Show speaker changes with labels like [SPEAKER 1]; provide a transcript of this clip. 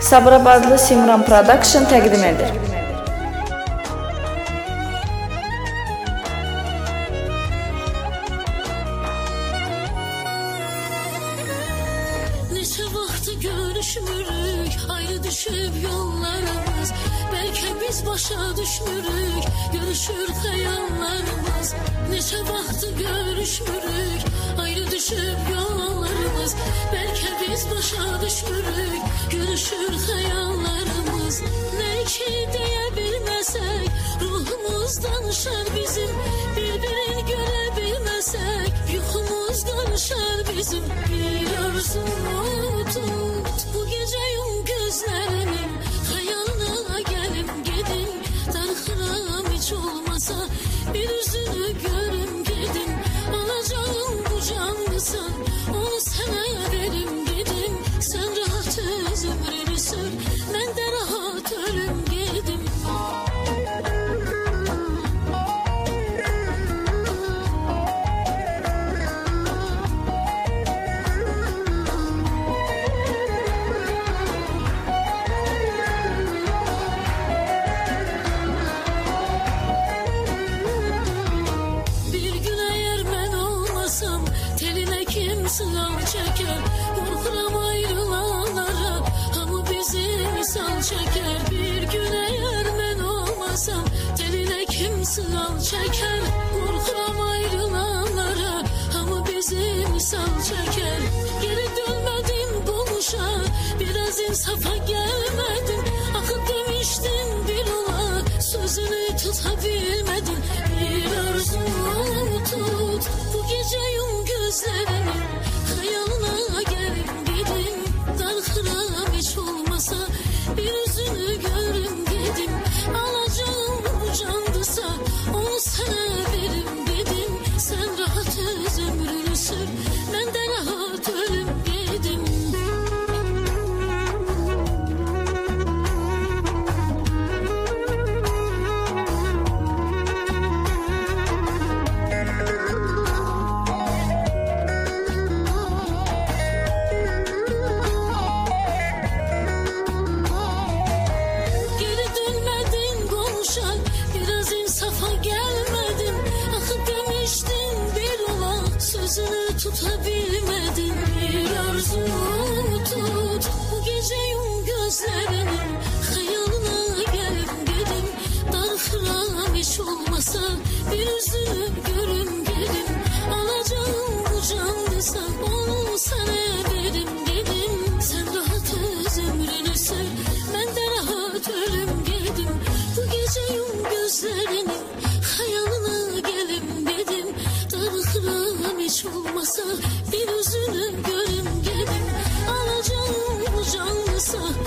[SPEAKER 1] Sabirabadlı Simran Production təqdim edir.
[SPEAKER 2] Neçə vaxt görüşmürük, ayrı düşüb yollarımız. Bəlkə biz başa düşmürük, görüşür xəyallarımız. Neçə vaxt görüşmürük, ayrı düşüb yollarımız. Bəlkə biz başa düşmürük, görüşür xəyallarımız. Nə ki deyə bilməsək, ruhumuz danışar bizim. Bir-birini görə bilməsək, yuxumuz danışar bizim. Bir arzumu tut, bu gecə yum gözlərini, xəyalına gəlim gedim. Darıxıram heç olmasa, bir üzünü görüm gedim. Alacağım bu canlısan, onu sənə verim gedim. Sən rahat öz ömrünü sür, mən də rahat ölüm gedim. Sınav çeker, korkuram ayrılanlara, hamı bizi misal çeker. Bir gün eğer ben olmasam, teline kim sınav çeker, korkuram ayrılanlara, hamı bizi misal çeker. Geri dönmedim konuşa, biraz insafa gelmedim. Akıl demiştin bir ola, sözünü tutabilmedin. Bir arzumu tut, bu gece yum gözlerini, hayalına gelin gidim. Darıxıram heç olmasa, bir üzünü görüm gedim. Alacağım bu candısa, onu sənə verim gedim. Sən rahat öz ömrünü sür, mən də rahat ölüm gedim. Sözünü tutabilmedin. Bir arzumu tut, bu gece yum gözlerini, hayalına gelip gedim. Darıxıram heç olmasa, bir üzünü görüm gedim. Alacağım bu canlısa, onu sənə verim gedim. Sən rahat öz ömrünü sür, mən də rahat ölüm gedim. Bu gece yum gözlerini, hayalına gelip gedim. Darıxıram heç olmasa, bir üzünü görüm gedim. Alacağım bu canlısa,